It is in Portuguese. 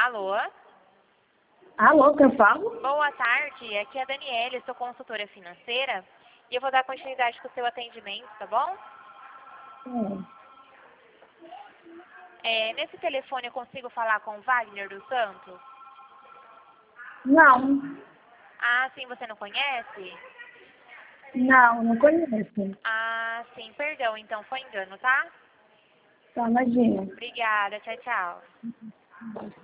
Alô? Alô, quem fala? Boa tarde, aqui é a Daniela, sou consultora financeira e eu vou dar continuidade com o seu atendimento, tá bom? Nesse telefone eu consigo falar com o Wagner dos Santos? Não, Ah, sim, você não conhece? não conheço. Ah, sim, perdão, então foi engano, tá? Tá, imagina. Obrigada, tchau, tchau.